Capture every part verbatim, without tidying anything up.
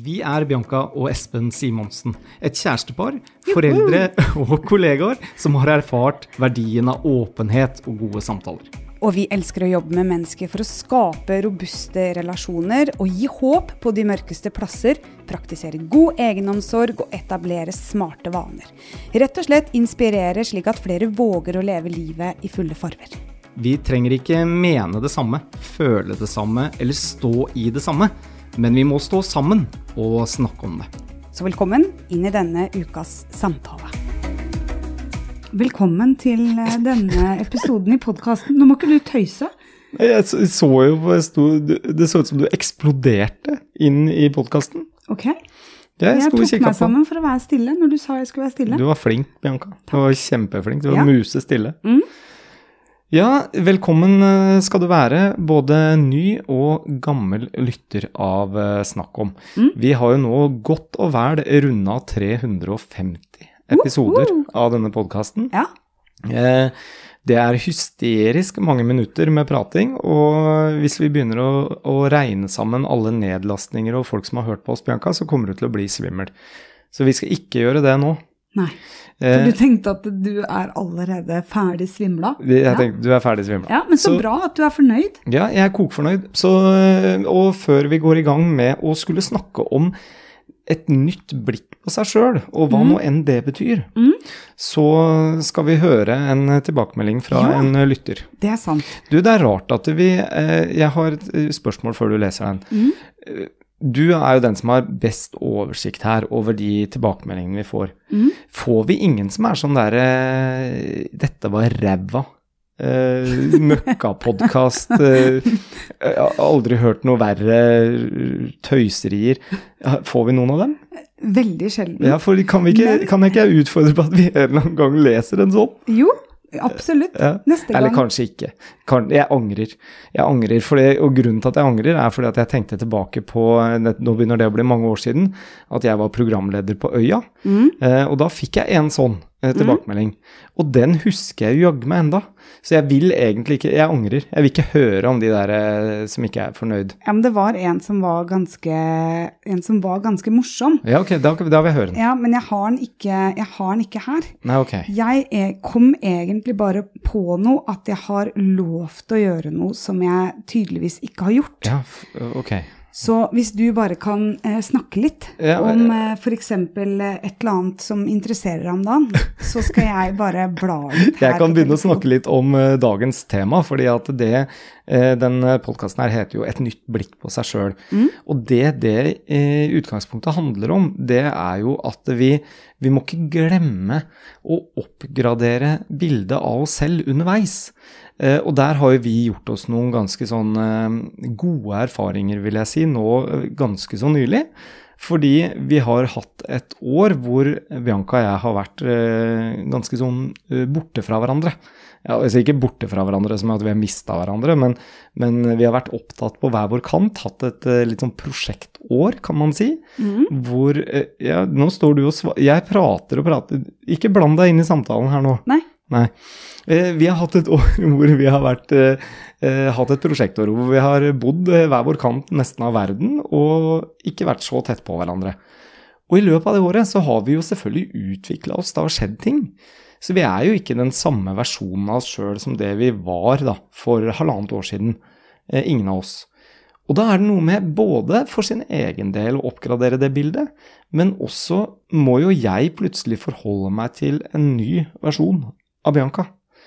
Vi er Bianca og Espen Simonsen, et kjærestepar, foreldre og kollegaer som har erfart verdien av åpenhet og gode samtaler. Og vi elsker å jobbe med mennesker for å skape robuste relasjoner og gi håp på de mørkeste plasser, praktisere god egenomsorg og etablere smarte vaner. Rett og slett inspirere slik at flere våger å leve livet i fulle farver. Vi trenger ikke mene det samme, føle det samme eller stå i det samme, men vi må stå sammen og snakke om det. Så velkommen inn i denne ukas samtale. Velkommen til denne episoden i podcasten. Nå må ikke du tøyse. Jeg så jo, det så ut som du eksploderte inn i podcasten. Ok. Jeg, jeg tok meg sammen for å være stille når du sa jeg skulle være stille. Du var flink, Bianca. Du var kjempeflink. Du var ja. muse stille. Mm. Ja, velkommen skal du være, både ny og gammel lytter av Snakk om. Mm. Vi har jo nå godt og vel rundet tre hundre og femti episoder uh, uh. av denne podcasten. Ja. Eh, det er hysterisk mange minutter med prating, og hvis vi begynner å, å regne sammen alle nedlastninger og folk som har hørt på oss, Bianca, så kommer det til å bli svimmel. Så vi skal ikke gjøre det nå. Nei. For du tenkte at du er allerede ferdig svimla? Jeg ja. tenkte du er ferdig svimla. Ja, men så, så bra at du er fornøyd. Ja, jeg er kokfornøyd. Så, og før vi går i gang med å skulle snakke om et nytt blikk på seg selv, og hva mm. nå enn det betyr, mm. så skal vi høre en tilbakemelding fra ja, en lytter. Det er sant. Du, det er rart at vi, jeg har et spørsmål før du leser den. Mm. Du er jo den som har best oversikt her over de tilbakemeldingene vi får. Mm. Får vi ingen som er sånn der, dette var ræva, uh, møkka-podcast, uh, jeg har aldri hørt noe verre tøyserier. Får vi noen av dem? Veldig sjelden. Ja, for kan, vi ikke, Men... kan jeg ikke utfordre på at vi en eller annen gang leser en sånn? Jo. Absolutt, ja. Neste gang. Eller kanskje ikke. Jeg angrer. Jeg angrer, for det, og grunnen til at jeg angrer er fordi at jeg tenkte tilbake på, nå begynner det å bli mange år siden, at jeg var programleder på Øya, mm. eh, og da fikk jeg en sånn eh, tilbakemelding. Mm. Og den husker jeg jo jaggu meg enda. Så jeg vil egentlig ikke, jeg angrer. Jeg vil ikke høre om de der eh, som ikke er fornøyd. Ja, men det var en som var ganske, en som var ganske morsom. Ja, ok, da, da vil jeg høre den. Ja, men jeg har den ikke, jeg har den ikke her. Nei, ok. Jeg er, kom egentlig bare på noe at jeg har lov til å gjøre noe som jeg tydeligvis ikke har gjort. Ja, ok. Så hvis du bare kan eh, snakke litt ja, om eh, for eksempel eh, et eller annet som interesserer deg om dagen, så skal jeg bare bla ut her. Jeg kan begynne å snakke litt om eh, dagens tema, fordi at det, eh, den podcasten her heter jo Et nytt blikk på seg selv. Mm. Og det det eh, utgangspunktet handler om, det er jo at vi, vi må ikke glemme å oppgradere bildet av oss selv underveis. Uh, og der har jo vi gjort oss noen ganske sånn uh, gode erfaringer, vil jeg si, nå uh, ganske så nylig. Fordi vi har hatt et år hvor Bianca og jeg har vært uh, ganske sånn uh, borte fra hverandre. Ja, altså ikke borte fra hverandre som at vi har mistet hverandre, men, men vi har vært opptatt på hver vår kant, hatt et uh, litt sånn prosjektår, kan man si. Mm. Hvor, uh, ja, nå står du og svar... Jeg prater og prater. Ikke bland deg inn i samtalen her nå. Nei. Nei. Vi har hatt et år hvor vi har vært, eh, hatt et prosjektår hvor vi har bodd hver vår kant nesten av verden og ikke vært så tett på hverandre. Og i løpet av det året så har vi jo selvfølgelig utviklet oss, det har skjedd ting. Så vi er jo ikke den samme versjonen av oss selv som det vi var da, for halvannet år siden. Eh, ingen av oss. Og da er det noe med både for sin egen del å oppgradere det bildet, men også må jo jeg plutselig forholde meg til en ny versjon av Bianca.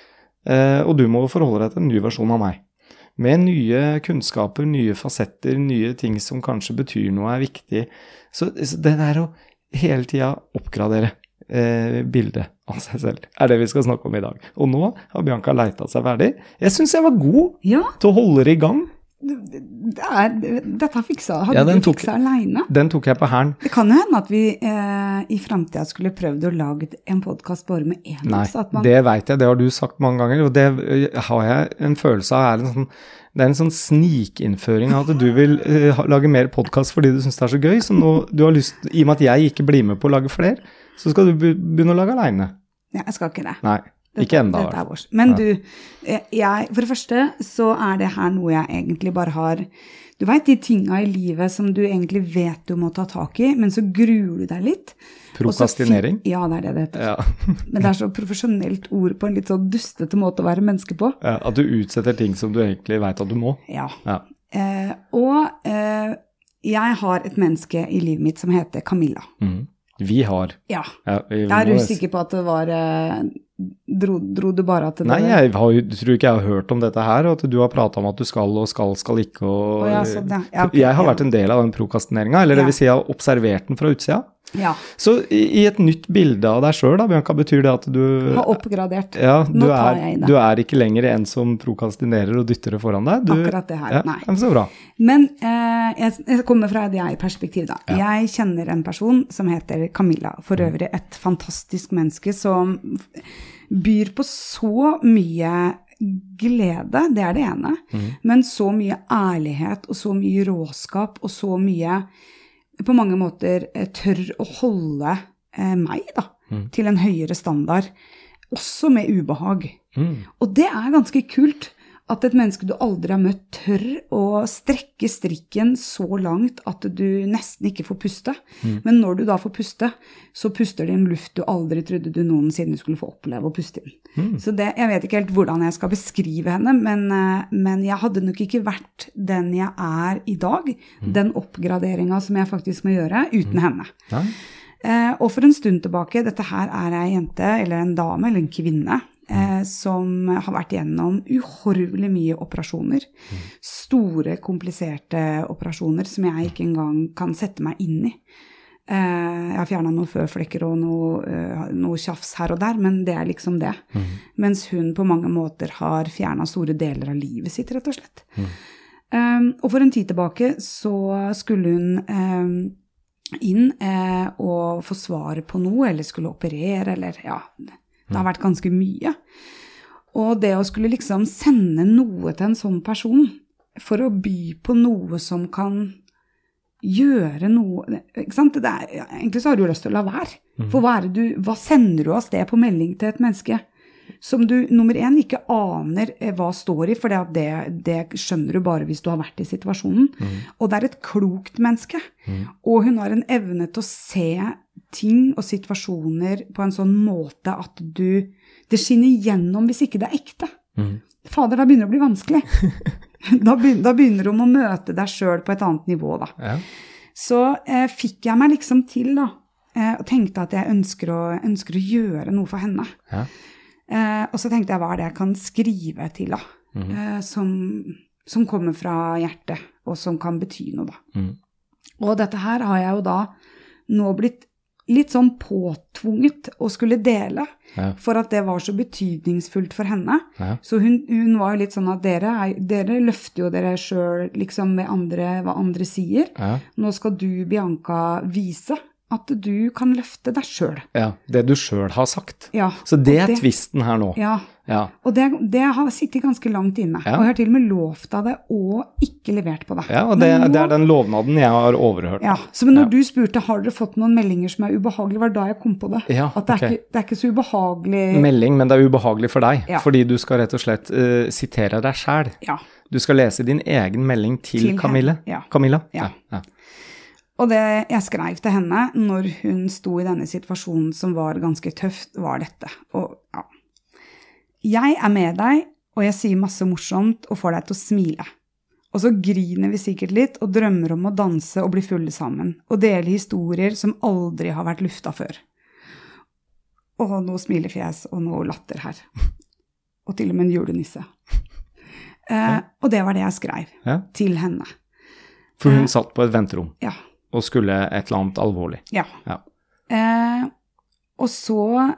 Eh, og du må forholde deg til en ny versjon av meg. Med nye kunnskaper, nye fasetter, nye ting som kanskje betyr noe er viktig. Så, så det er å hele tiden oppgradere eh, bildet av seg selv, er det vi skal snakke om i dag. Og nå har Bianca letet seg ferdig. Jeg synes jeg var god ja. til å holde det i gang. Det er, dette fiksa, hadde ja, du tok, fiksa alene? Den tok jeg på herren. Det kan jo hende at vi eh, i fremtiden skulle prøvd å lage en podcast bare med en. Nei, man... det vet jeg, det har du sagt mange ganger, og det har jeg en følelse av er en sånn, det er en sånn snikinnføring av at du vil uh, lage mer podcast fordi du synes det er så gøy, så nå, du har lyst, i og med at jeg ikke blir med på å lage flere, så skal du begynne å lage alene. Ja, jeg skal ikke det. Nei. Dette, ikke enda. Dette er vårt. Men ja. du, jeg, for det første så er det her noe jeg egentlig bare har, du vet de tingene i livet som du egentlig vet du må ta tak i, men så gruer du deg litt. Prokrastinering? Ja, det er det det heter. Ja. Men det er så profesjonelt ord på en litt sånn dustete måte å være menneske på. Ja, at du utsetter ting som du egentlig vet at du må. Ja. Ja. Eh, og eh, jeg har et menneske i livet mitt som heter Camilla. Mm. Vi har. Ja. Ja, vi jeg er må- usikker på at det var... Eh, dro, dro du bare at det Nei, jeg har, jo- tror ikke jeg har hørt om dette her, og at du har pratet om at du skal og skal, skal ikke, og Å, ja, sånn, ja. Ja, ok, jeg har ja. vært en del av den prokrastineringen, eller det Ja. vil si jeg har observert den fra utsida. Ja, Så i, i et nytt bilde av deg selv da, Bianca, betyr det at du... har oppgradert. Ja, du Nå tar er, jeg i det. du er ikke lenger en som prokrastinerer og dytter det foran deg. Du, Akkurat det her, ja, nei. men så bra. Men eh, jeg, jeg kommer fra et jeg-perspektiv da. Jeg kjenner en person som heter Camilla, for øvrig et fantastisk menneske som byr på så mye glede, det er det ene, men så mye ærlighet og så mye råskap og så mye på mange måter eh, tør å holde eh, meg da, til en høyere standard, også med ubehag. Mm. Og det er ganske kult at et menneske du aldri har møtt tør å strekke strikken så langt at du nesten ikke får puste. Mm. Men når du da får puste, så puster det en luft du aldri trodde du noensinne skulle få oppleve å puste inn. Mm. Så det, jeg vet ikke helt hvordan jeg skal beskrive henne, men, eh, men jeg hadde nok ikke vært den jeg er i dag, den oppgraderingen som jeg faktisk må gjøre, uten henne. Ja. Eh, og for en stund tilbake, dette her er en jente, eller en dame, eller en kvinne, eh, som har vært gjennom uhorvelig mye operasjoner. Store, kompliserte operasjoner som jeg ikke engang kan sette meg inn i. Eh, jeg har fjernet noen føflekker og noe, eh, noe tjafs her og der, men det er liksom det. Mens hun på mange måter har fjernet store deler av livet sitt, rett og slett. Um, og for en tid tilbake så skulle hun um, inn eh, og få svar på noe, eller skulle operere, eller ja, det har vært ganske mye. Og det å skulle liksom sende noe til en sånn person, for å by på noe som kan gjøre noe, ikke sant? Det er, ja, egentlig så har du jo lyst til å la være. For hva, er det du, hva sender du av sted på melding til et menneske? Som du, nummer en, ikke aner eh, hva står i, for det, det skjønner du bare hvis du har vært i situasjonen. Mm. Og det er et klokt menneske. Mm. Og hun har en evne til å se ting og situasjoner på en sånn måte at du, det skinner igjennom hvis ikke det er ekte. Mm. Fader, da begynner det å bli vanskelig. da, begynner, da begynner du å møte deg selv på et annet nivå da. Ja. Så eh, fikk jeg meg liksom til da, eh, og tenkte at jeg ønsker å, ønsker å gjøre noe for henne. Ja. Eh, og så tenkte jeg, hva er det jeg kan skrive til da, mm. eh, som, som kommer fra hjertet, og som kan bety noe da. Mm. Og dette her har jeg jo da nå blitt litt sånn påtvunget å skulle dele, ja. For at det var så betydningsfullt for henne. Ja. Så hun, hun var jo litt sånn at dere, er, dere løfter jo dere selv liksom med andre, hva andre sier. Ja. Nå skal du, Bianca, vise at du kan løfte deg selv. Ja, det du selv har sagt. Ja. Så det er det, tvisten her nå. Ja, ja. Og det, det har sittet ganske langt inne. Ja. Og jeg har til og med lovt av det og ikke levert på det. Ja, og det, nå, det er den lovnaden jeg har overhørt. Ja, så når ja. du spurte, har dere fått noen meldinger som er ubehagelige, var da jeg kom på det. Ja, at det er, okay. ikke, det er ikke så ubehagelig. Melding, men det er ubehagelig for deg, ja. Fordi du skal rett og slett uh, sitere deg selv. Ja. Du skal lese din egen melding til, til Camille. Ja. Camilla. Ja. Ja. Ja. Og det jeg skrev til henne når hun sto i denne situasjonen som var ganske tøft, var dette. Og ja, jeg er med deg, og jeg sier masse morsomt og får deg til å smile. Og så griner vi sikkert litt og drømmer om å danse og bli fulle sammen, og dele historier som aldri har vært lufta før. Og noe smilefjes og noe latter her. Og til og med en julenisse. Eh, og det var det jeg skrev ja. Til henne. For hun eh, satt på et venterom. Ja. Og skulle et eller annet alvorlig. Ja. ja. Eh, og så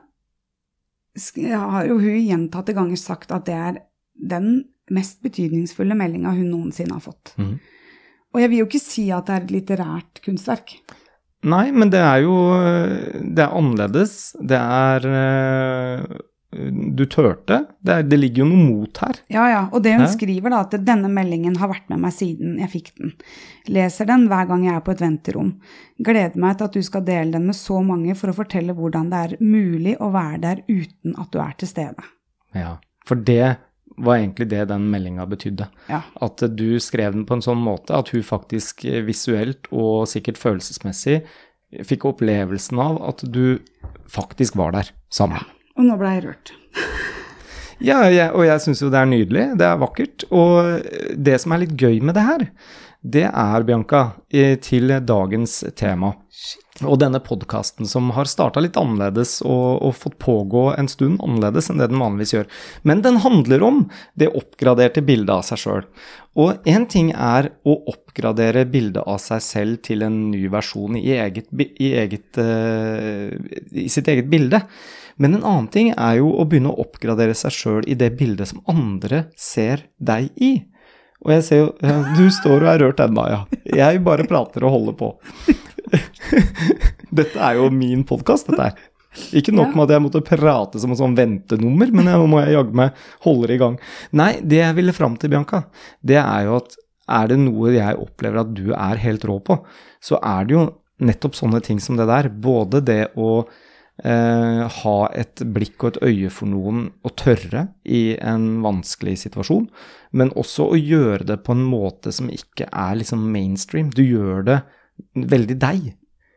har jo hun gjentatte ganger sagt at det er den mest betydningsfulle meldingen hun noensinne har fått. Mm. Og jeg vil jo ikke si at det er et litterært kunstverk. Nei, men det er jo, det er annerledes. Det er, du tørte. Det, er, det ligger jo noe mot her. Ja, ja, og det hun ja. Skriver da, at denne meldingen har vært med meg siden jeg fikk den. Leser den hver gang jeg er på et venterom. Gleder meg til at du skal dele den med så mange for å fortelle hvordan det er mulig å være der uten at du er til stede. Ja, for det var egentlig det den meldingen betydde. Ja. At du skrev den på en sånn måte at hun faktisk visuelt og sikkert følelsesmessig fikk opplevelsen av at du faktisk var der sammen. Ja. Og nå ble jeg rørt. Ja, jeg, og jeg synes jo det er nydelig, det er vakkert, og det som er litt gøy med det her, det er, Bianca, til dagens tema. Shit. Og denne podcasten som har startet litt annerledes og, og fått pågå en stund annerledes enn det den vanligvis gjør. Men den handler om det oppgraderte bildet av seg selv. Og en ting er å oppgradere bildet av seg selv til en ny versjon i, eget, i, eget, uh, i sitt eget bilde. Men en annen ting er jo å begynne å oppgradere seg selv i det bildet som andre ser deg i. Og jeg ser jo, ja, du står og er rørt enda, ja. Jeg bare prater og holder på. Dette er jo min podcast, dette her. Ikke nok med at jeg måtte prate som en sånn ventenummer, men nå må jeg jagge meg holder i gang. Nei, det jeg ville fram til, Bianca, det er jo at er det noe jeg opplever at du er helt rå på, så er det jo nettopp sånne ting som det der. Både det å eh, ha et blikk og et øye for noen og tørre i en vanskelig situasjon, men også å gjøre det på en måte som ikke er liksom mainstream. Du gjør det veldig deg.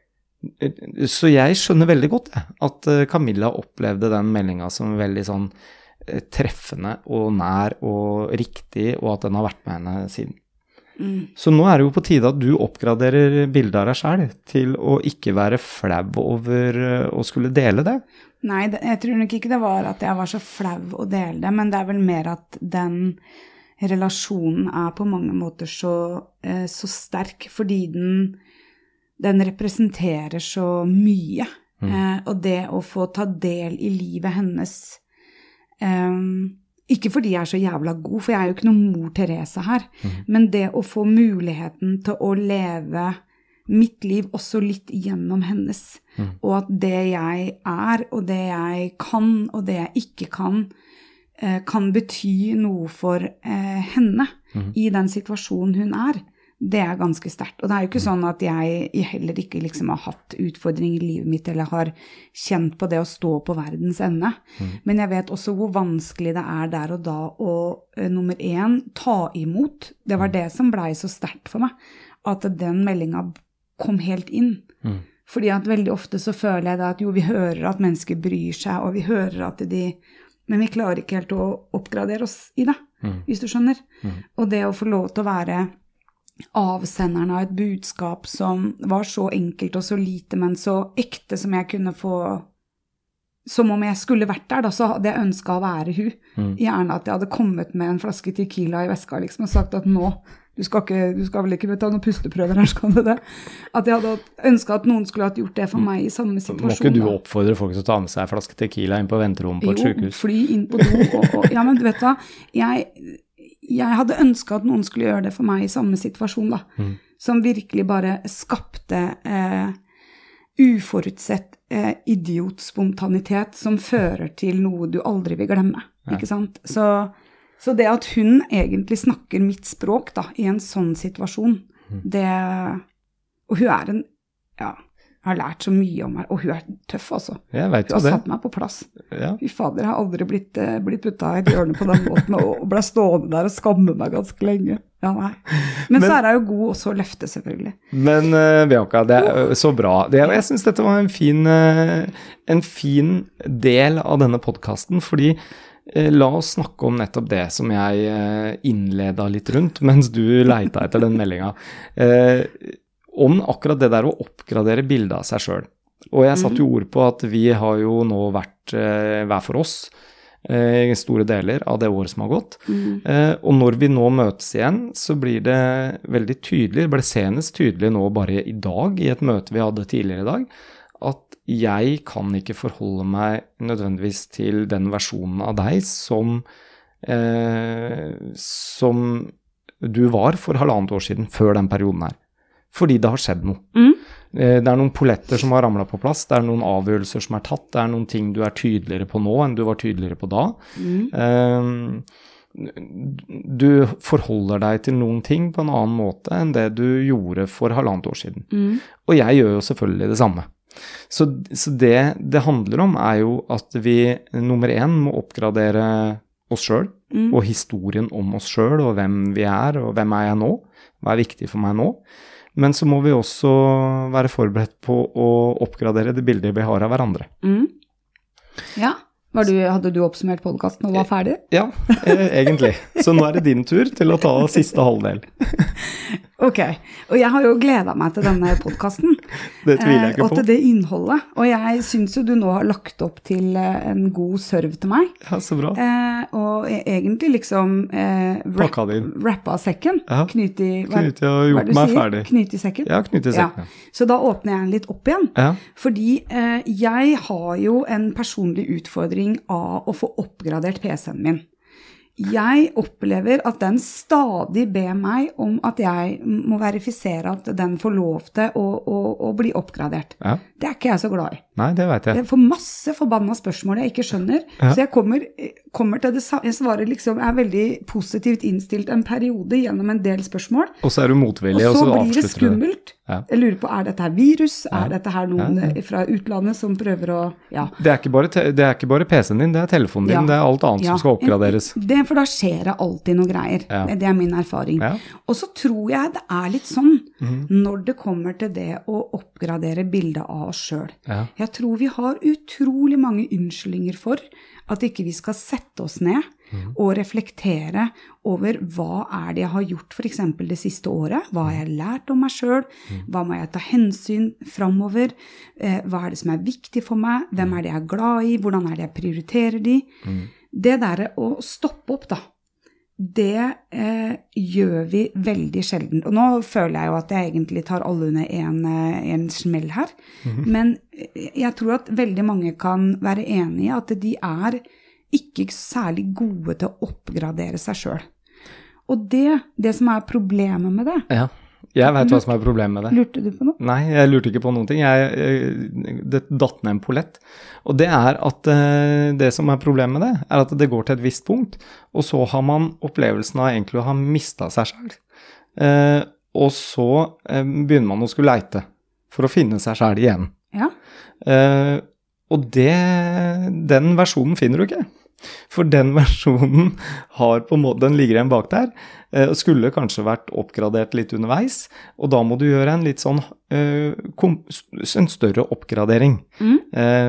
Så jeg skjønner veldig godt ja, at Camilla opplevde den meldingen som veldig sånn treffende og nær og riktig, og at den har vært med henne siden. Mm. Så nå er det jo på tide at du oppgraderer bildet av deg selv til å ikke være flau over å skulle dele det. Nei, det, jeg tror nok ikke det var at jeg var så flau å dele det, men det er vel mer at den relasjonen er på mange måter så, eh, så sterk, fordi den den representerer så mye, mm. eh, og det å få ta del i livet hennes, eh, ikke fordi jeg er så jævla god, for jeg er jo ikke noen mor Teresa her, mm. men det å få muligheten til å leve mitt liv også litt gjennom hennes, mm. og at det jeg er, og det jeg kan, og det jeg ikke kan, eh, kan bety noe for eh, henne mm. i den situasjonen hun er. Det er ganske sterkt. Og det er jo ikke sånn at jeg heller ikke liksom har hatt utfordringer i livet mitt, eller har kjent på det å stå på verdens ende. Mm. Men jeg vet også hvor vanskelig det er der og da å, uh, nummer én, ta imot. Det var det som ble så sterkt for meg, at den meldingen kom helt inn. Mm. Fordi at veldig ofte så føler jeg da at jo, vi hører at mennesker bryr seg, og vi hører at de, men vi klarer ikke helt å oppgradere oss i det, mm. hvis du skjønner. Mm. Og det å få lov til å være avsenderen av et budskap som var så enkelt og så lite, men så ekte som jeg kunne få, som om jeg skulle vært der, da, så hadde jeg ønsket å være hun. Mm. Gjerne at jeg hadde kommet med en flaske tequila i veska, liksom, og sagt at nå, du skal, ikke, du skal vel ikke ta noen pusteprøver her, skal du det? At jeg hadde ønsket at noen skulle ha gjort det for meg i samme situasjon. Må ikke du oppfordre folk til å ta med seg en flaske tequila inn på venterommet på et sykehus? Jo, fly inn på do, og, og, ja, men du vet hva, jeg... Jeg hadde ønsket at noen skulle gjøre det for meg i samme situasjon, da. Mm. Som virkelig bare skapte eh, uforutsett eh, idiotspontanitet som fører til noe du aldri vil glemme, ja. Ikke sant? Så, så det at hun egentlig snakker mitt språk da, i en sånn situasjon, mm. det, og hun er en, ja, har lært så mye om her, og hun er tøff også. Jeg vet hun har det. satt meg på plass. Ja. Fy fader, jeg har aldri blitt, blitt puttet i et hjørne på den måten, og ble stående der og skamme meg ganske lenge. Ja, nei. Men, men så er jeg jo god også å løfte, selvfølgelig. Men uh, Bianca, det er så bra. Det, jeg synes dette var en fin, uh, en fin del av denne podcasten, fordi uh, la oss snakke om nettopp det som jeg uh, innledet litt rundt, mens du leita etter den meldingen. Uh, om akkurat det der å oppgradere bildet av seg selv. Og jeg satt jo ord på at vi har jo nå vært eh, hver for oss i eh, store deler av det året som har gått. Mm. Eh, og når vi nå møtes igjen, så blir det veldig tydelig, det ble senest tydelig nå bare i dag, i et møte vi hadde tidligere i dag, at jeg kan ikke forholde meg nødvendigvis til den versjonen av deg som, eh, som du var for halvannet år siden, før den perioden her. Fordi det har skjedd noe. Mm. Det er noen poletter som har ramlet på plass, det er noen avgjørelser som er tatt, det er noen ting du er tydeligere på nå enn du var tydeligere på da. Mm. Du forholder deg til noen ting på en annen måte enn det du gjorde for halvannet år siden. Mm. Og jeg gjør jo selvfølgelig det samme. Så, så det det handler om er jo at vi nummer én må oppgradere oss selv mm. og historien om oss selv, og hvem vi er, og hvem er jeg nå, hva er viktig for meg nå. Men så må vi også være forberedt på å oppgradere det bildet vi har av hverandre. Mm. Ja. Var du, hadde du oppsummert podcasten og var ferdig? Ja, eh, egentlig. Så nå er det din tur til å ta siste halvdel. Ok, og jeg har jo gledet meg til denne podcasten. Det tviler jeg ikke på. Og til det innholdet. Og jeg synes jo du nå har lagt opp til en god serve til meg. Ja, så bra. Eh, og egentlig liksom eh, Pakka det inn. Rappa sekken. Ja. Knyt i, hva, Knyt i og gjort meg ferdig. Knyt i sekken? Ja, knyt i sekken. Ja. Så da åpner jeg den litt opp igjen. Ja. Fordi eh, jeg har jo en personlig utfordring av å få oppgradert P C-en min. Jeg opplever at den stadig ber meg om at jeg må verifisere at den får lov til å, å, å bli oppgradert. Ja. Det er ikke jeg så glad i. Nei, det vet jeg. Jeg får masse forbanna spørsmål jeg ikke skjønner, ja. Så jeg kommer, kommer til det, jeg svarer liksom, jeg er veldig positivt innstilt en periode gjennom en del spørsmål. Og så er du motvillig, og så, og så blir det skummelt. Ja. Jeg lurer på, er dette her virus? Ja. Er dette her noen ja, ja. fra utlandet som prøver å, ja. Det er ikke bare, det er ikke bare P C-en din, det er telefonen din, ja. Det er alt annet ja. Som skal oppgraderes. Det, for da skjer det alltid noe greier. Ja. Det er min erfaring. Ja. Og så tror jeg det er litt sånn, mm. når det kommer til det å oppgradere bildet av oss selv. Ja. Jeg tror vi har utrolig mange unnskyldninger for at ikke vi skal sette oss ned mm. og reflektere over hva er det jeg har gjort for eksempel det siste året, hva har jeg lært om meg selv, mm. hva må jeg ta hensyn fremover, eh, hva er det som er viktig for meg, hvem er det jeg er glad i, hvordan er det jeg prioriterer de. Mm. Det der å stoppe opp da, det eh, gjør vi veldig sjelden. Og nå føler jeg jo at jeg egentlig tar alle under en, en smell her. Mm-hmm. Men jeg tror at veldig mange kan være enige at de er ikke særlig gode til å oppgradere seg selv. Og det, det som er problemet med det... Ja. Jeg vet hva som er problemet med det. Lurte du på noe? Nei, jeg lurte ikke på noen ting. Jeg, jeg, det datt ned en polett. Og det er at uh, det som er problemet med det, er at det går til et visst punkt, og så har man opplevelsen av egentlig å ha mistet seg selv. Uh, og så uh, begynner man å skulle leite for å finne seg selv igjen. Ja. Uh, og det, den versjonen finner du ikke. For den versjonen har på en måte, den ligger igjen bak der, og skulle kanskje vært oppgradert litt underveis, og da må du gjøre en litt sånn, en større oppgradering, mm.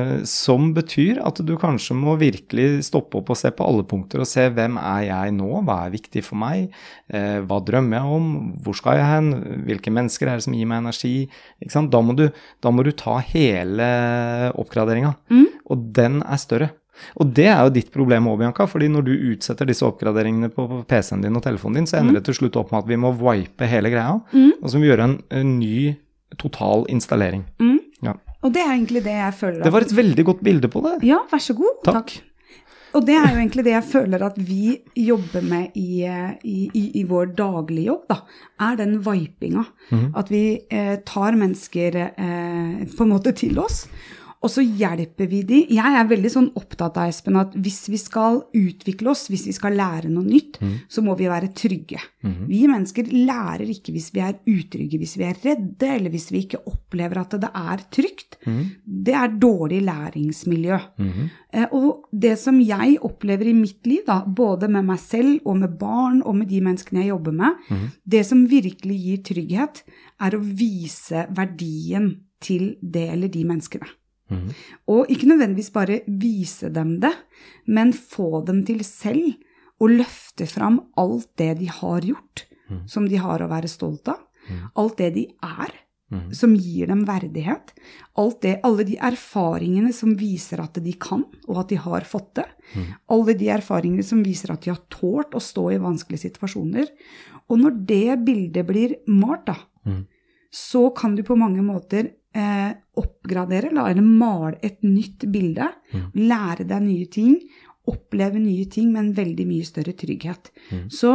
som betyr at du kanskje må virkelig stoppe opp og se på alle punkter, og se hvem er jeg nå, hva er viktig for meg, hva drømmer jeg om, hvor skal jeg hen, hvilke mennesker er det som gir meg energi, ikke sant? Da må du, da må du ta hele oppgraderingen, mm. og den er større. Og det er jo ditt problem også, Bianca, fordi når du utsetter disse oppgraderingene på P C-en din og telefonen din, så ender mm. det til slutt opp med at vi må wipe hele greia, mm. og så må vi gjøre en, en ny total installering. Mm. Ja. Og det er egentlig det jeg føler. Det var et veldig godt bilde på det. Ja, vær så god. Takk. Takk. Og det er jo egentlig det jeg føler at vi jobber med i, i, i, i vår daglige jobb, da, er den vipinga. Mm. At vi eh, tar mennesker eh, på en måte til oss, og så hjelper vi de. Jeg er veldig sånn opptatt av, Espen, at hvis vi skal utvikle oss, hvis vi skal lære noe nytt, mm. så må vi være trygge. Mm. Vi mennesker lærer ikke hvis vi er utrygge, hvis vi er redde, eller hvis vi ikke opplever at det er trygt. Mm. Det er dårlig læringsmiljø. Mm. Eh, og det som jeg opplever i mitt liv, da, både med meg selv og med barn og med de menneskene jeg jobber med, mm. det som virkelig gir trygghet, er å vise verdien til det eller de menneskene. Mm. Og ikke nødvendigvis bare vise dem det, men få dem til selv og løfte fram alt det de har gjort, mm. som de har å være stolt av, mm. alt det de er, mm. som gir dem verdighet, alt det, alle de erfaringene som viser at de kan, og at de har fått det, mm. alle de erfaringene som viser at de har tålt å stå i vanskelige situasjoner. Og når det bildet blir malt, da, mm. så kan du på mange måter Eh, oppgradere, eller male et nytt bilde, mm. lære deg nye ting, oppleve nye ting med en veldig mye større trygghet. Mm. Så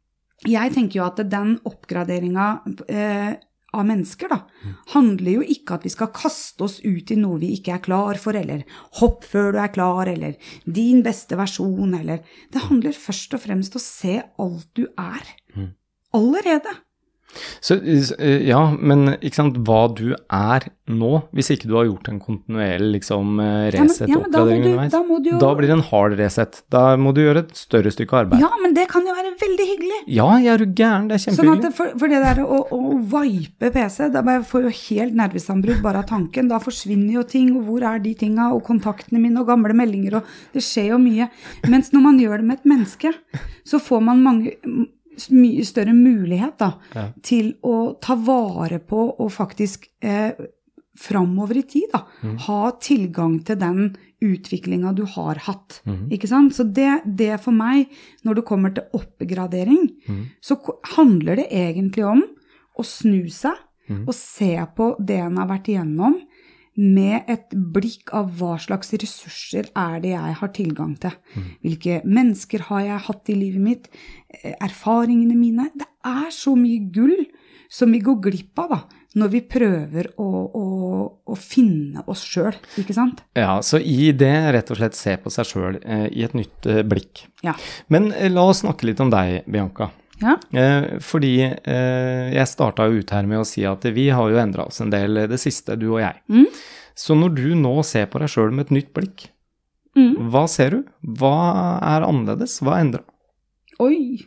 jeg tenker jo at den oppgraderingen eh, av mennesker da, mm. handler jo ikke at vi skal kaste oss ut i noe vi ikke er klar for, eller hopp før du er klar, eller din beste versjon, eller det handler først og fremst om å se alt du er. Mm. Allerede. Så, ja, men ikke sant, hva du er nå, hvis ikke du har gjort en kontinuerlig liksom, reset, ja, men, ja, men oppgradering da, underveis, da, må du jo... da blir det en hard reset. Da må du gjøre et større stykke arbeid. Ja, men det kan jo være veldig hyggelig. Ja, jeg er jo gæren, det er kjempehyggelig. Sånn at for, for det der å, å vipe P C, da får jeg jo helt nervesambrudd bare av tanken. Da forsvinner jo ting, og hvor er de tingene, og kontaktene mine, og gamle meldinger, og det skjer jo mye. Mens når man gjør det med et menneske, så får man mange... mye større mulighet da, ja. til å ta vare på og faktisk eh, framover i tid da, mm. ha tilgang til den utviklingen du har hatt. Mm. Ikke sant? Så det, det for meg, når det kommer til oppgradering, mm. så handler det egentlig om å snu seg mm. og se på det en har vært igjennom, med et blikk av hva slags ressurser er det jeg har tilgang til. Mm. Hvilke mennesker har jeg hatt i livet mitt? Erfaringene mine? Det er så mye gull som vi går glipp av da, når vi prøver å, å, å finne oss selv, ikke sant? Ja, så i det rett og slett se på seg selv eh, i et nytt eh, blikk. Ja. Men eh, la oss snakke litt om deg, Bianca. Ja. Eh, fordi eh, jeg startet ut her med å si at vi har jo endret oss en del det siste, du og jeg. Mm. Så når du nå ser på deg selv med et nytt blikk, mm. hva ser du? Hva er annerledes? Hva er endret? Oi,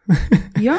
ja.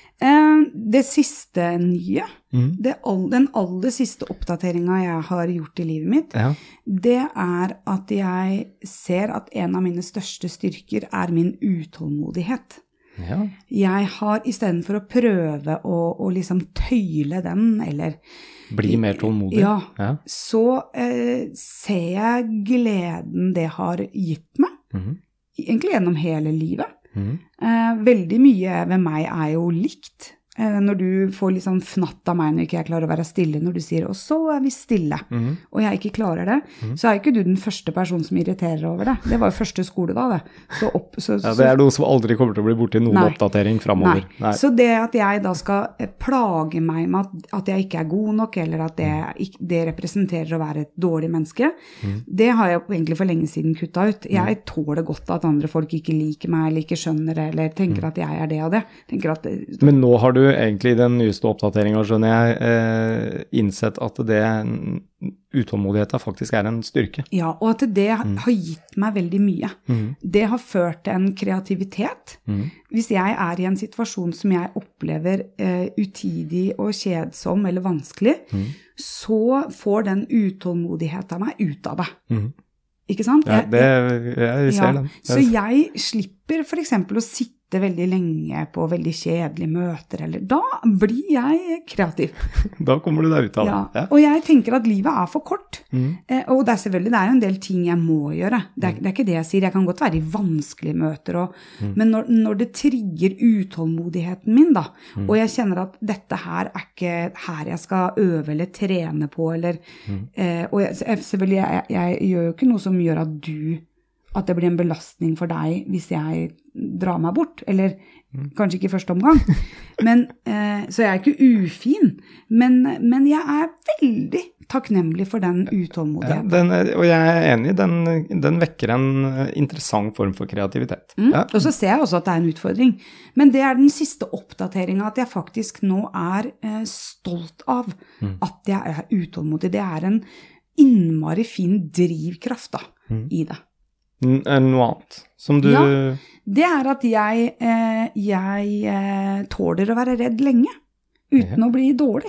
Eh, det siste nye, mm. det all, den aller siste oppdateringen jeg har gjort i livet mitt, ja. det er at jeg ser at en av mine største styrker er min utålmodighet. Ja. Jeg har, i stedet for å prøve å, å liksom tøyle den, eller... Bli mer tålmodig. Ja, ja. så eh, ser jeg gleden det har gitt meg, mm. egentlig gjennom hele livet. Mm. Eh, veldig mye ved meg er jo likt. Eh, når du får liksom fnatt av meg når ikke jeg klarer å være stille, når du sier, og så er vi stille, mm. og jeg ikke klarer det, mm. så er ikke du den første personen som irriterer over det. Det var jo første skole da, det. Så opp, så, ja, det er noe som aldri kommer til å bli borte i noen nei. oppdatering fremover. Nei. Nei. Så det at jeg da skal plage meg med at, at jeg ikke er god nok, eller at det, det representerer å være et dårlig menneske, mm. det har jeg egentlig for lenge siden kuttet ut. Jeg mm. tåler godt at andre folk ikke liker meg, eller ikke skjønner det, eller tenker mm. at jeg er det og det. Tenker at det, Men nå har du egentlig i den nyeste oppdateringen, skjønner jeg, eh, innsett at det utålmodigheten faktisk er en styrke. Ja, og at det mm. har gitt meg veldig mye. Mm. Det har ført til en kreativitet. Mm. Hvis jeg er i en situasjon som jeg opplever eh, utidig og kjedsom eller vanskelig, mm. så får den utålmodigheten meg ut av det. Mm. Ikke sant? Ja, det, jeg ser ja, den. Så jeg slipper for eksempel å sitte veldig lenge på veldig kjedelige møter, eller da blir jeg kreativ. Da kommer du deg ut av det. Ja. Ja. Og jeg tenker at livet er for kort. Mm. Eh, og det er selvfølgelig, det er jo en del ting jeg må gjøre. Det er, det er ikke det jeg sier. Jeg kan godt være i vanskelige møter, og, mm. men når, når det trigger utålmodigheten min da, mm. og jeg kjenner at dette her er ikke her jeg skal øve eller trene på, eller, mm. eh, og jeg, selvfølgelig, jeg, jeg gjør jo ikke noe som gjør at du at det blir en belastning for deg hvis jeg drar meg bort, eller mm. kanskje ikke i første omgang. Men, eh, så jeg er ikke ufin, men, men jeg er veldig takknemlig for den utålmodigheten. Ja, den, og jeg er enig, den, den vekker en interessant form for kreativitet. Mm. Ja. Og så ser jeg også at det er en utfordring. Men det er den siste oppdateringen, at jeg faktisk nå er eh, stolt av mm. at jeg er utålmodig. Det er en innmari fin drivkraft da, mm. i det. Noe annet som du... Ja, det er at jeg, eh, jeg eh, tåler å være redd lenge, uten ja. å bli dårlig.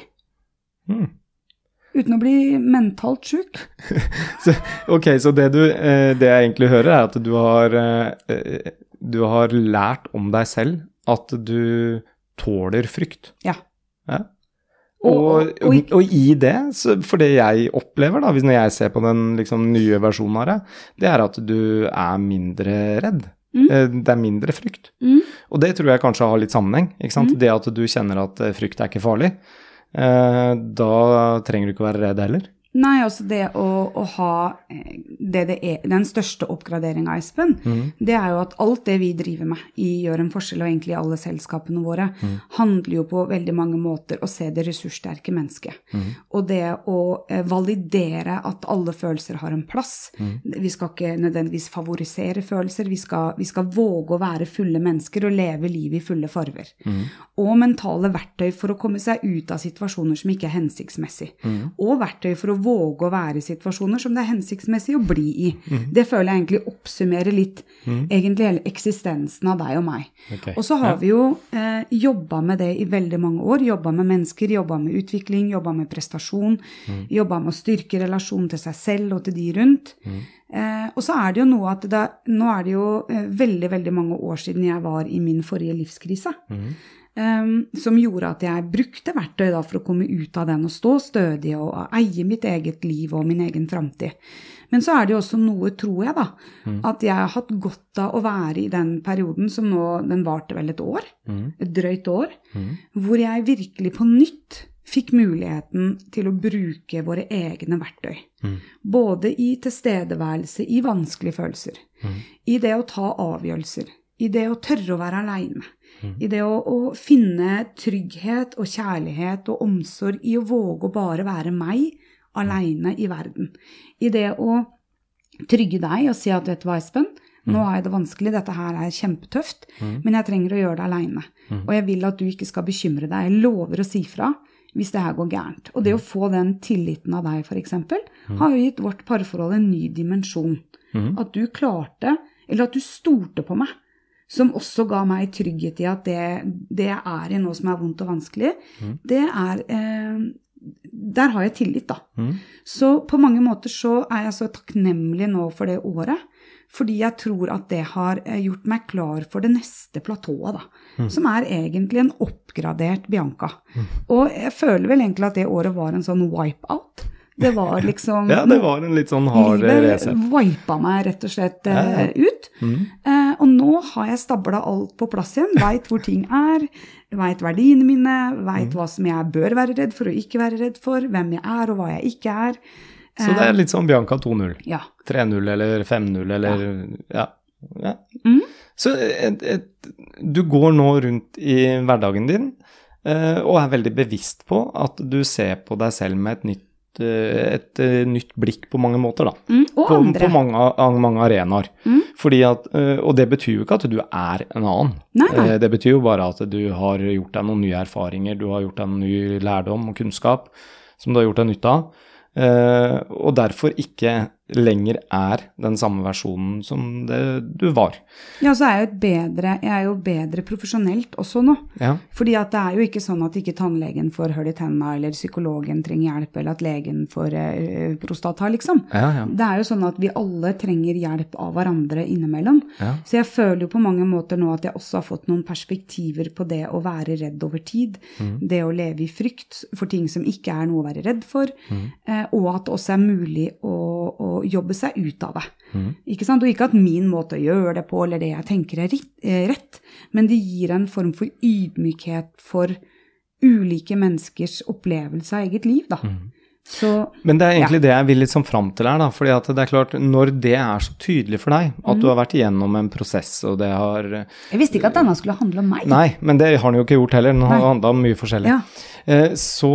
Mm. Uten å bli mentalt syk. så, ok, så det, du, eh, det jeg egentlig hører er at du har, eh, du har lært om deg selv at du tåler frykt. Ja. Ja. Og, og, og, og i det, for det jeg opplever da, hvis når jeg ser på den liksom, nye versjonen av det, det er at du er mindre redd. Mm. Det er mindre frykt. Mm. Og det tror jeg kanskje har litt sammenheng, ikke sant? Mm. Det at du kjenner at frykt er ikke farlig, da trenger du ikke være redd heller. Nei, altså det å, å ha det det er, den største oppgraderingen, Espen, mm. det er jo at alt det vi driver med i Gjør en forskjell, og egentlig alle selskapene våre, mm. handler jo på veldig mange måter å se det ressurssterke mennesket. Mm. Og det å validere at alle følelser har en plass. Mm. Vi skal ikke nødvendigvis favorisere følelser, vi skal, vi skal våge å være fulle mennesker og leve livet i fulle farver. Mm. Og mentale verktøy for å komme seg ut av situasjoner som ikke er hensiktsmessig. Mm. Og verktøy for å våge å være i situasjoner som det er hensiktsmessig å bli i. Mm. Det føler jeg egentlig oppsummerer litt mm. egentlig hele eksistensen av deg og meg. Okay. Og så har ja. vi jo eh, jobbet med det i veldig mange år, jobbet med mennesker, jobbet med utvikling, jobbet med prestasjon, mm. jobbet med å styrke relasjonen til seg selv og til de rundt. Mm. Eh, og så er det jo noe at det, nå er det jo eh, veldig, veldig mange år siden jeg var i min forrige livskrise. Mm. Um, som gjorde at jeg brukte verktøy da for å komme ut av den og stå stødig og eie mitt eget liv og min egen fremtid. Men så er det jo også noe, tror jeg da, mm. at jeg har hatt godt av å være i den perioden som nå, den varte vel et år, mm. et drøyt år, mm. hvor jeg virkelig på nytt fikk muligheten til å bruke våre egne verktøy. Mm. Både i tilstedeværelse, i vanskelige følelser, mm. i det å ta avgjørelser, i det å tørre å være alene, mm. i det å, å finne trygghet og kjærlighet og omsorg i å våge å bare være meg alene i verden. I det å trygge deg og si at vet du hva, Espen, mm. nå er det vanskelig, dette her er kjempetøft, mm. men jeg trenger å gjøre det alene. Mm. Og jeg vil at du ikke skal bekymre deg. Jeg lover å si fra hvis det her går gærent. Og det å få den tilliten av deg, for eksempel, mm. har jo gitt vårt parforhold en ny dimensjon. Mm. At du klarte, eller at du stolte på meg, som også ga meg trygghet i at det, det jeg er i nå som er vondt og vanskelig, mm. det er, eh, der har jeg tillit da. Mm. Så på mange måter så er jeg så takknemlig nå for det året, fordi jeg tror at det har gjort meg klar for det neste platået da, mm. som er egentlig en oppgradert Bianca. Mm. Og jeg føler vel egentlig at det året var en sånn wipe-out. Det var liksom... ja, det var en litt sånn hard resept. Livet wipet meg rett og slett ja, ja. ut. Mm. Eh, og nå har jeg stablet alt på plass igjen, vet hvor ting er, vet verdiene mine, vet mm. hva som jeg bør være redd for og ikke være redd for, hvem jeg er og hva jeg ikke er. Så det er litt sånn Bianca to null, ja. tre null eller fem null, eller ja. ja. ja. Mm. Så et, et, du går nå rundt i hverdagen din, eh, og er veldig bevisst på at du ser på deg selv med et nytt et, et nytt blikk på mange måter da. Mm, og på, andre. På mange, mange arenaer. Mm. Fordi at, og det betyr jo ikke at du er en annen. Nei, nei. Det betyr jo bare at du har gjort deg noen nye erfaringer, du har gjort deg noen ny lærdom og kunnskap som du har gjort deg nytte av. Og derfor ikke lenger er den samme versjonen som det du var. Ja, så er jeg jo bedre, jeg er jo bedre profesjonelt også nå. Ja. Fordi at det er jo ikke sånn at ikke tannlegen får hull i tennene, eller psykologen trenger hjelp, eller at legen får eh, prostata, liksom. Ja, ja. Det er jo sånn at vi alle trenger hjelp av hverandre innimellom. Ja. Så jeg føler jo på mange måter nå at jeg også har fått noen perspektiver på det å være redd over tid, mm. det å leve i frykt for ting som ikke er noe å være redd for, mm. eh, og at det også er mulig å, å jobbe seg ut av det. Mm. Ikke sant? Og ikke at min måte å gjøre det på, eller det jeg tenker er rett, men det gir en form for ydmykhet for ulike menneskers opplevelse av eget liv, da. Mm. Så, men det er egentlig ja. det jeg vil litt sånn frem til her, da, fordi at det er klart, når det er så tydelig for deg, at mm. du har vært igjennom en prosess, og det har... Jeg visste ikke at denne skulle handle om meg. Nei, men det har den jo ikke gjort heller, den har handlet om mye forskjellig. Ja. Så,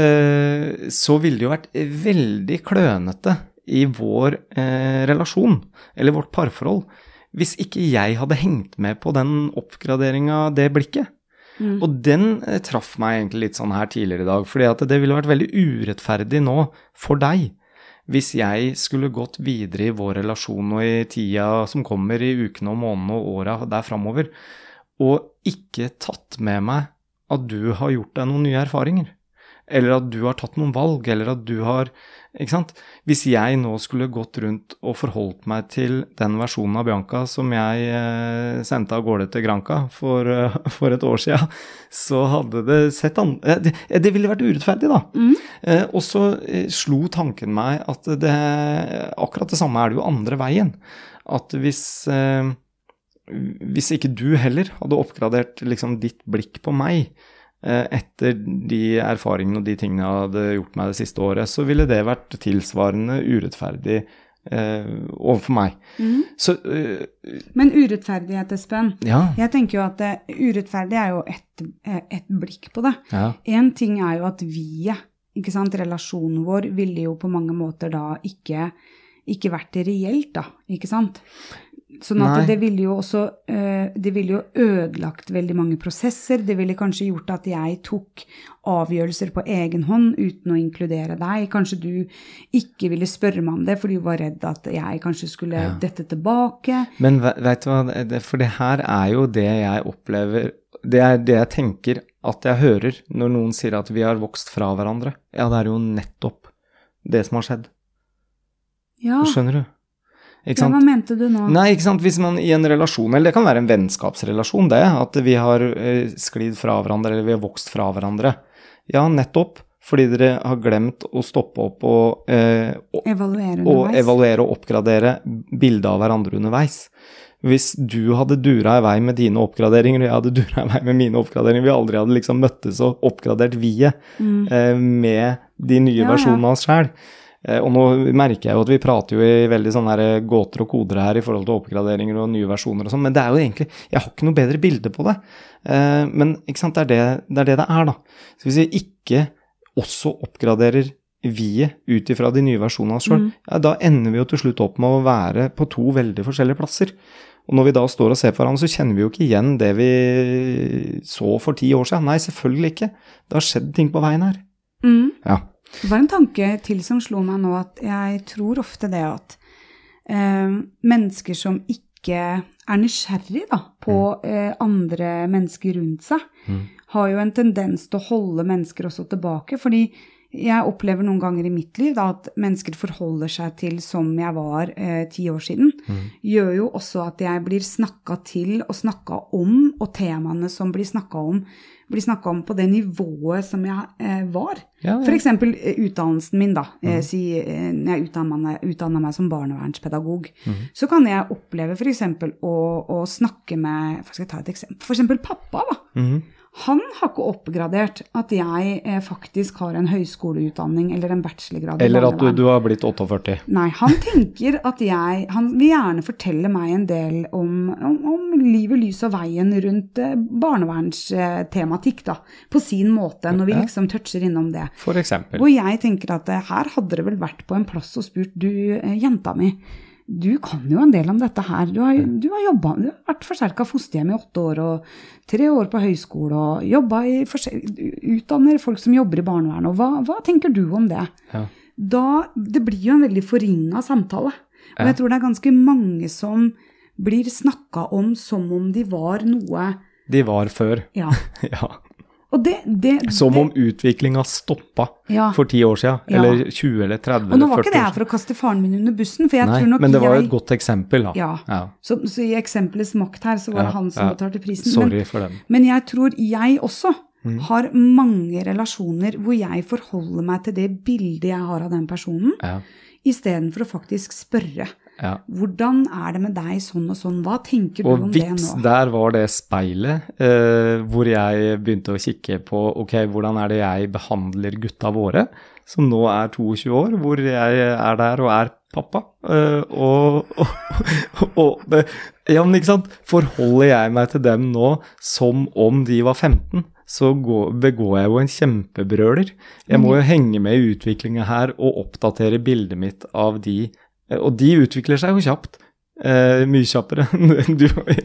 så ville det jo vært veldig klønete i vår eh, relasjon, eller vårt parforhold, hvis ikke jeg hadde hengt med på den oppgraderingen av det blikket. Mm. Og den eh, traff meg egentlig litt sånn her tidligere i dag, fordi at det ville vært veldig urettferdig nå for deg, hvis jeg skulle gått videre i vår relasjon og i tida som kommer, i ukene og månedene og årene der fremover, og ikke tatt med meg at du har gjort deg noen nye erfaringer, eller at du har tatt noen valg, eller at du har, ikke sant? Hvis jeg nå skulle gått rundt og forholdt meg til den versjonen av Bianca som jeg eh, sendte av gårde til Granca for, uh, for et år siden, så hadde det sett an... Eh, det, det ville vært urettferdig da. Mm. Eh, og så eh, slo tanken meg at det, akkurat det samme er det jo andre veien. At hvis... Eh, hvis ikke du heller hadde oppgradert liksom ditt blikk på meg, eh, etter de erfaringene og de tingene jeg hadde gjort meg det siste året, så ville det vært tilsvarende urettferdig eh, overfor meg. Mm. Så, eh, Men urettferdighet, Espen, ja. jeg tenker jo at det, urettferdig er jo et, et blikk på det. Ja. En ting er jo at vi, ikke sant, relasjonen vår ville jo på mange måter da ikke, ikke vært reelt da, ikke sant? Sånn at Nei. det ville jo også, det ville jo ødelagt veldig mange prosesser, det ville kanskje gjort at jeg tok avgjørelser på egen hånd uten å inkludere deg. Kanskje du ikke ville spørre meg om det, fordi du var redd at jeg kanskje skulle Ja. dette tilbake. Men ve- vet du hva, det- for det her er jo det jeg opplever, det er det jeg tenker at jeg hører når noen sier at vi har vokst fra hverandre. Ja, det er jo nettopp det som har skjedd. Ja, Skjønner du? Ikke ja sant? hva mente du nå? Nei, ikke sant, hvis man i en relasjon, eller det kan være en vennskapsrelasjon det, at vi har eh, sklidd fra hverandre, eller vi har vokst fra hverandre. Ja, nettopp, fordi dere har glemt å stoppe opp og, eh, og, Evaluere og underveis. evaluere og oppgradere bildet av hverandre underveis. Hvis du hadde dura i vei med dine oppgraderinger, og jeg hadde dura i vei med mine oppgraderinger, vi aldri hadde liksom møttes og oppgradert vi Mm. eh, med de nye Ja, ja. versjonene av oss selv. Eh, og nå merker jeg jo at vi prater jo i veldig sånne her gåter og koder her i forhold til oppgraderinger og nye versjoner og sånn, men det er jo egentlig, jeg har ikke noe bedre bilde på det. Eh, men ikke sant, det er det, det er det det er da. Så hvis vi ikke også oppgraderer vi ut ifra de nye versjonene av oss selv, Mm. ja, da ender vi jo til slutt opp med å være på to veldig forskjellige plasser. Og når vi da står og ser på hverandre, så kjenner vi jo ikke igjen det vi så for ti år siden. Nei, selvfølgelig ikke. Det har skjedd ting på veien her. Mm. Ja. Det var en tanke til som slo meg nå, at jeg tror ofte det at eh, mennesker som ikke er nysgjerrig da, på eh, andre mennesker rundt seg, Mm. har jo en tendens til å holde mennesker også tilbake, fordi jeg opplever noen ganger i mitt liv da, at mennesker forholder seg til som jeg var eh, ti år siden, Mm. gjør jo også at jeg blir snakket til og snakket om, og temaene som blir snakket om, blir snakket om på det nivået som jeg eh, var. Ja, ja. For eksempel eh, utdannelsen min da, eh, Mhm. si, eh, når jeg utdannet meg, utdannet meg som barnevernspedagog, Mhm. så kan jeg oppleve for eksempel å, å snakke med, hva skal jeg ta et eksempel, for eksempel pappa da. Mhm. Han har ikke oppgradert at jeg eh, faktisk har en høyskoleutdanning eller en bachelorgrad i Eller at du, barnevern. du har blitt åtteogførti. Nei, han tenker at jeg, han vil gjerne fortelle meg en del om, om, om livet, lys og veien rundt eh, barnevernstematikk da, på sin måte, når vi Ja. liksom toucher innom det. For eksempel. Hvor jeg tenker at eh, her hadde det vel vært på en plass og spurt, du, eh, jenta mi, du kan jo en del om dette her. Du har, du har jobbet, du har vært forsterket fosterhjem i åtte år, og tre år på høyskole, og jobbet i, forskjell- utdanner folk som jobber i barnevern, og hva, hva tenker du om det? Ja. Da, det blir jo en veldig forringet samtale. Og Ja. jeg tror det er ganske mange som blir snakket om som om de var noe, De var før. ja. Ja. Og det, det, Som det, om utviklingen stoppa ja. for ti år siden, Ja. eller tjue eller tretti Og nå eller var ikke førti det år her for å kaste faren min under bussen, for jeg Nei, tror nok men det var jo jeg... et godt eksempel da. Ja. Ja. Så, så i eksemplets makt her, så var det Ja, han som ja. betalte prisen. Men, Sorry for den. men jeg tror jeg også Mm. har mange relasjoner hvor jeg forholder meg til det bildet jeg har av den personen, Ja. i stedet for å faktisk spørre. Ja. Hvordan er det med deg sånn og sånn? Hva tenker du Og om det vips, nå? der var det speilet, eh, hvor jeg begynte å kikke på, ok, hvordan er det jeg behandler gutta våre, som nå er tjueto år, hvor jeg er der og er pappa, eh, og, og, og ja, men ikke sant, forholder jeg meg til dem nå som om de var femten, så går, begår jeg jo en kjempebrøler. Jeg må jo henge med i utviklingen her og oppdatere bildet mitt av de, og de utvikler seg jo kjapt, eh, mye kjappere. Du,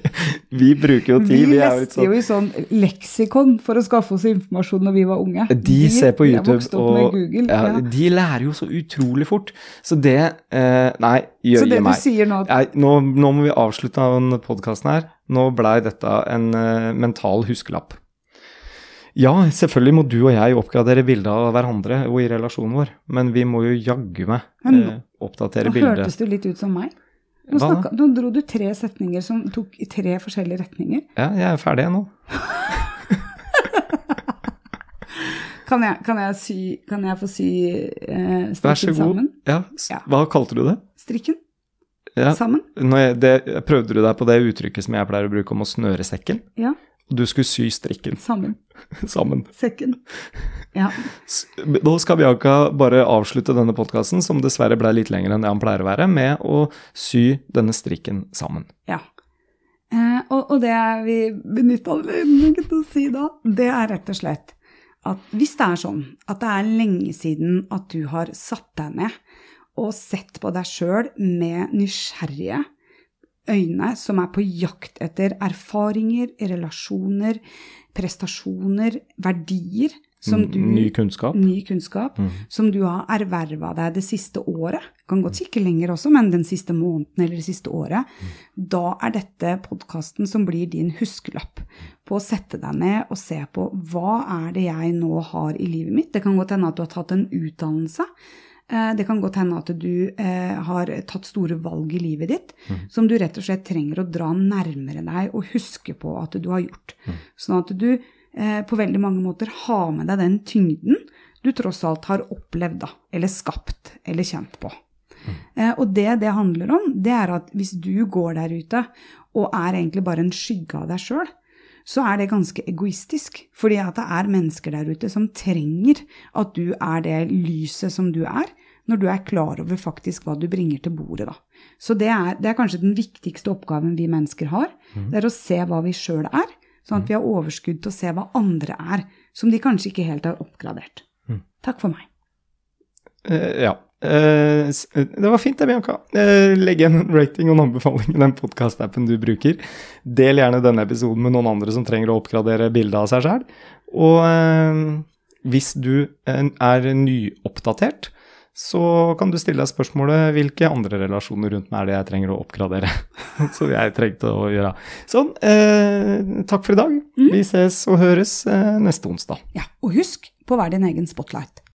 vi bruker jo tid. Vi Vi er jo litt leste jo sånn, i sånn leksikon for å skaffe oss informasjon når vi var unge. de ser på jeg YouTube, vokste opp med og Google. ja, Ja. de lærer jo så utrolig fort. Så det, eh, nei, Så gjør det du meg. sier nå, Nei, nå, nå må vi avslutte den podcasten her. Nå ble dette en eh, mental huskelapp. Ja, selvfølgelig må du og jeg oppgradere bildet av hverandre og i relasjonen vår, men vi må jo jaggu meg Men eh, oppdatere nå bildet. hørtes du litt ut som meg. Nå, Hva da? snakket, nå dro du tre setninger som tok i tre forskjellige retninger. Ja, jeg er ferdig nå. Kan jeg, kan jeg, sy, kan jeg få sy eh, Vær så strikken god. sammen? Ja, s- Ja. hva kalte du det? Strikken Ja, sammen? når jeg, det, prøvde du deg på det uttrykket som jeg pleier å bruke om å snøre sekken? Ja. og du skulle sy strikken. Sammen. Sammen. Sekken. Ja. Nå skal Bianca bare avslutte denne podcasten, som dessverre ble litt lenger enn det han pleier å være, med å sy denne strikken sammen. Ja. Eh, og, og det vi benytter anledningen til å si da, det er rett og slett at hvis det er sånn at det er lenge siden at du har satt deg ned og sett på deg selv med nysgjerrige øyne som er på jakt etter erfaringer, relasjoner, prestasjoner, verdier som du, ny kunnskap, ny kunnskap mm. som du har ervervet deg det siste året, kan godt ikke lenger også, men den siste måneden eller det siste året, mm. da er dette podcasten som blir din huskelapp på å sette deg ned og se på hva er det jeg nå har i livet mitt. Det kan godt hende at du har tatt en utdannelse. Det kan godt hende at du eh, har tatt store valg i livet ditt, mm. som du rett og slett trenger å dra nærmere deg og huske på at du har gjort. Mm. Sånn at du eh, på veldig mange måter har med deg den tyngden du tross alt har opplevd da, eller skapt, eller kjent på. Mm. Eh, og det det handler om, det er at hvis du går der ute og er egentlig bare en skygge av deg selv, så er det ganske egoistisk, fordi at det er mennesker der ute som trenger at du er det lyset som du er, når du er klar over faktisk hva du bringer til bordet da. Så det er, det er kanskje den viktigste oppgaven vi mennesker har, mm. det er å se hva vi selv er, sånn at vi har overskudd til å se hva andre er, som de kanskje ikke helt har oppgradert. Mm. Takk for meg. Uh, ja. Uh, det var fint det, Bianca. Uh, legg en rating og en anbefaling i den podcast-appen du bruker. Del gjerne denne episoden med noen andre som trenger å oppgradere bildet av seg selv. Og uh, hvis du er nyoppdatert, så kan du stille deg spørsmålet hvilke andre relasjoner rundt meg er det jeg trenger å oppgradere. Så jeg trengte å gjøre. Sånn, uh, takk for i dag. Mm. Vi ses og høres uh, neste onsdag. Ja, og husk på å være din egen spotlight.